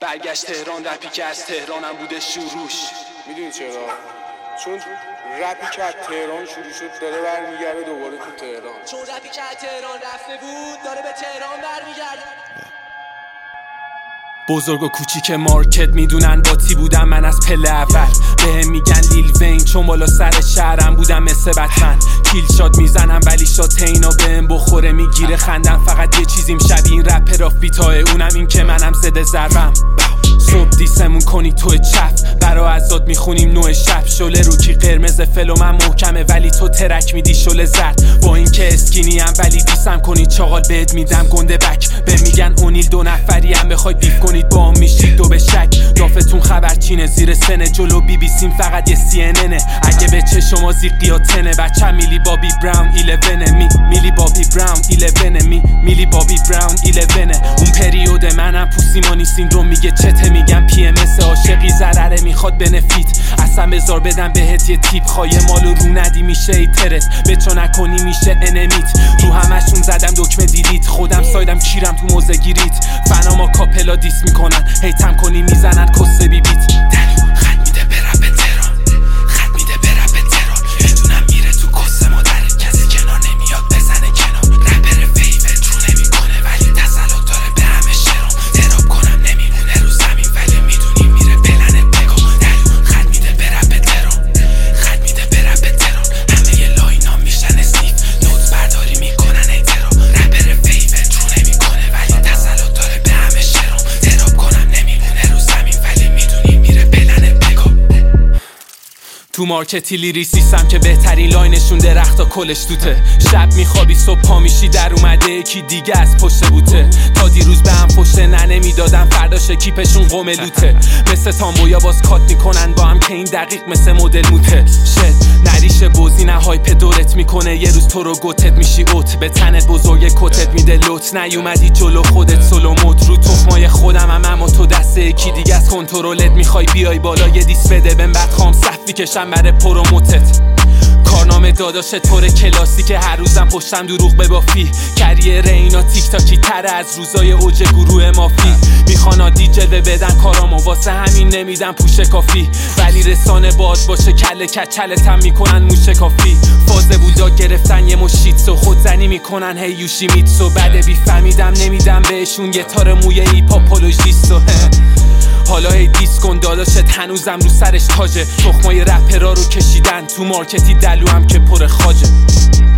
برگشت تهران، رپی که از تهرانم بوده شروعش. میدونی چرا؟ چون رپی که از تهران شروع شد داره برمیگرده دوباره تو تهران. چون رپی که از تهران رفته بود داره به تهران برمیگرده. بزرگ و کوچیک مارکت میدونن باتی بودم من از پله اول. بهم میگن لیل وین چون بالا سر شهرم بودم مثل بتمن. کیل شات میزنم ولی شات اینا بهم بخوره میگیره خندم. فقط یه چیزیم شبیه این رپر فیتاه، اونم این که منم زده ضربم. صبح دیسمون کنی تو چف، برا ازاد میخونیم نوع شب. شله رو کی قرمز فلو من محکمه ولی تو ترک میدی شله زرد. با این که اسکینی ام ولی دیسم کنی چاقال بهت میدم گنده بک. به میگن اونیل 2 نفری هم بخوای بیف کنید با هم میشید دو به شک. دافتون خبرچینه زیر سنه، جلو بی بی سیم فقط یه CNN. اگه به چه شما زیقی ها تنه، بچه میلی بابی براون 11 میلی بابی براون 11 میلی بابی براون 11. اون پریود منم پوسیمانی سیندروم میگه چته، میگم PMS عاشقی ضرره میخواد بنفیت. اصلا بذار بدم بهت یه تیپ، خواهی مالو رو ندی میشه ایترس، به چو نکنی میشه انمیت. رو همشون زدم دکمه دیلیت، خودم سایدم کیرم تو موزه گیریت. فناما کاپلا دیس میکنن، هیتم کنی میزنن کسه بی بیت. دلو خط میده به رپ تهران، خط میده به رپ تهران. بدونم میره تو کسه مادرت، کسی کنار نمیاد بزنه کنار. رپر فیوت رو نمیکنه ولی تسلط داره به همه شرام. تراب کنم نمیمونه رو زمین ولی میدونی میره پلنت بگو. دلو خط میده به رپ تهران، خط میده به رپ تهران. همه ی لاینا میشن اسنیف، نوت برداری میکنن ایترا. رپر فیوت رو نمیکنه ولی تسلط داره به همه شرام. تراب کنم نمیمونه رو زمین ولی میدونی میره پلنت بگو. تو مارکتی لیریسیستم که بهترین لاینشون درختا کلش توته. شب میخوابی صبح پا میشی در اومده یکی دیگه از پشت بوته. تا دیروز به هم پشت نمیدادن فرداش کیپشون قوم لوته. مثل تامبویا باز کات میکنن با هم که این دقیق مثل مدل موته. شت نریشه بوزی نه هایپ دورت میکنه، یه روز تو رو گوتت میشی اوت. به تنت بزرگ کتت میده لوت، نیومدی جلو خودت سولو مود. رو تخمای خودم اما تو دسته یکی دیگه از کنترلت میخوای بیای بالا. یه دیس بده بهم بعد خام صفی کشم برای پروموتت. کارنامه داداش طور کلاسیک، هر روزم پشتم دروغ ببافی. کریر اینا تیک تاکی تره از روزای اوج گروه مافی. میخوان عادی جلوه بدن کارامو، واسه همین نمیدن پوش کافی. ولی رسانه باد باشه کله کچلتم میکنن موشه کافی. فاز بودا گرفتن یه مشیتسو، خودزنی میکنن هی یوشی میتسو. بعد بیفهمیدم نمیدم بهشون یه تار موی ایپاپولوژیستو. حالا هی دیس کن داداشت هنوزم رو سرش تاجه. تخمای رپرا رو کشیدن تو مارکتی دلو هم که پر خاجه.